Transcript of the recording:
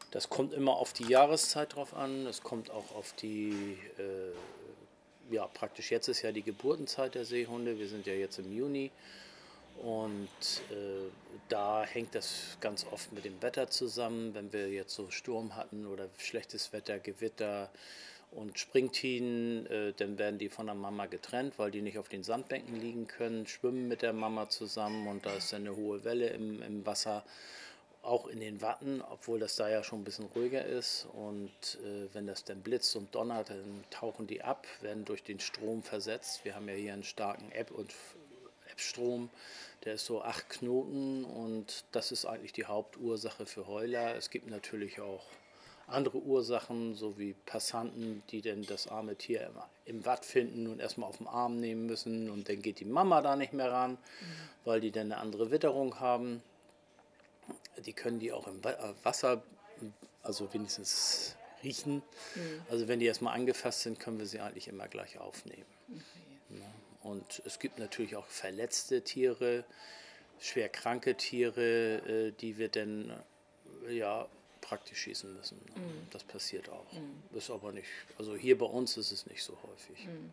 Das kommt immer auf die Jahreszeit drauf an. Es kommt auch auf ja, praktisch jetzt ist ja die Geburtenzeit der Seehunde. Wir sind ja jetzt im Juni und da hängt das ganz oft mit dem Wetter zusammen. Wenn wir jetzt so Sturm hatten oder schlechtes Wetter, Gewitter und Springtiden, dann werden die von der Mama getrennt, weil die nicht auf den Sandbänken liegen können, schwimmen mit der Mama zusammen und da ist dann eine hohe Welle im Wasser. Auch in den Watten, obwohl das da ja schon ein bisschen ruhiger ist. Und wenn das dann blitzt und donnert, dann tauchen die ab, werden durch den Strom versetzt. Wir haben ja hier einen starken Ebbstrom, der ist so 8 Knoten und das ist eigentlich die Hauptursache für Heuler. Es gibt natürlich auch andere Ursachen, so wie Passanten, die dann das arme Tier im Watt finden und erstmal auf den Arm nehmen müssen und dann geht die Mama da nicht mehr ran, weil die dann eine andere Witterung haben. Die können die auch im Wasser, also wenigstens riechen. Also wenn die erstmal angefasst sind, können wir sie eigentlich immer gleich aufnehmen. Okay. Ne? Und es gibt natürlich auch verletzte Tiere, schwer kranke Tiere, die wir dann ja praktisch schießen müssen. Ne? Das passiert auch. Ist aber nicht, also hier bei uns ist es nicht so häufig.